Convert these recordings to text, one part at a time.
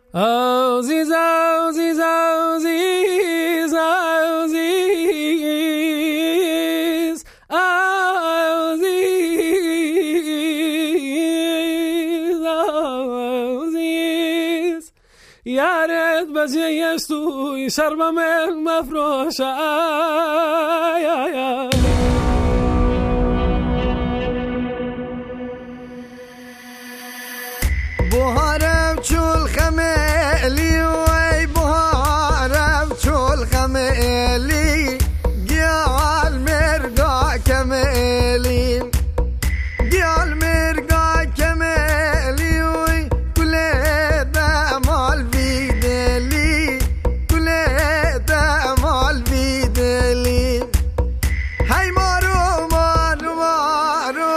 عزیز عزیز عزیز عزیز عزیز عزیز یارت بجیش توی شربم مفروش بهارم چول خملی وی بهارم چول خملی گیال مرگا کملی گیال مرگا کملی وی کله دمال بیدلی کله دمال بیدلی های مارو مارو مارو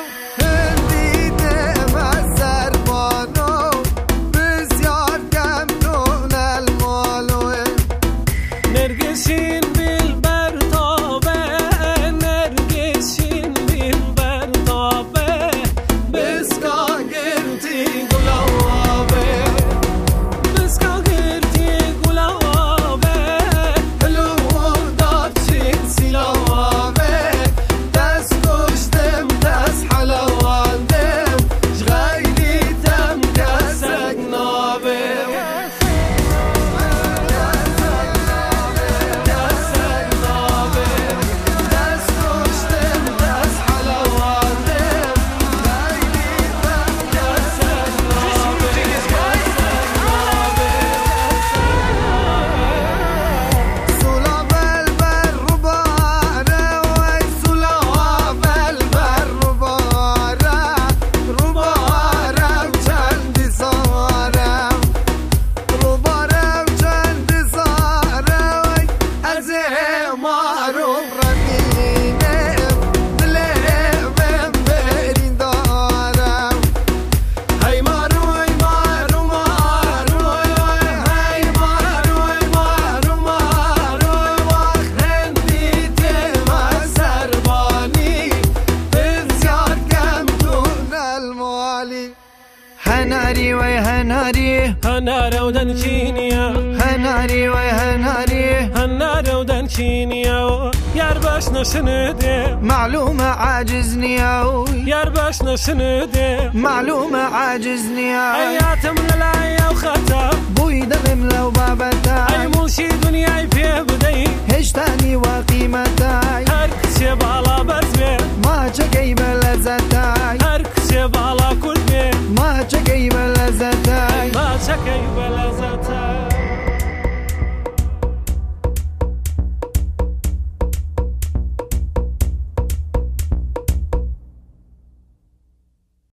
هناري وي هناري هناري ودنشينيا هناري وي هناري هناري ودنشينيا يار باش نشندي معلومة عاجزني يار باش نشندي معلومة عاجزني حياتم للايا وخطا بوي دغم لو بابتاي اي ملشي دنياي في بدي هشتاني وقيمتاي هركسي بالا برزبي ما تشكي بلزتاي هركسي بالا كل بي ما تشكي بلزتاي ما تشكي بلزتاي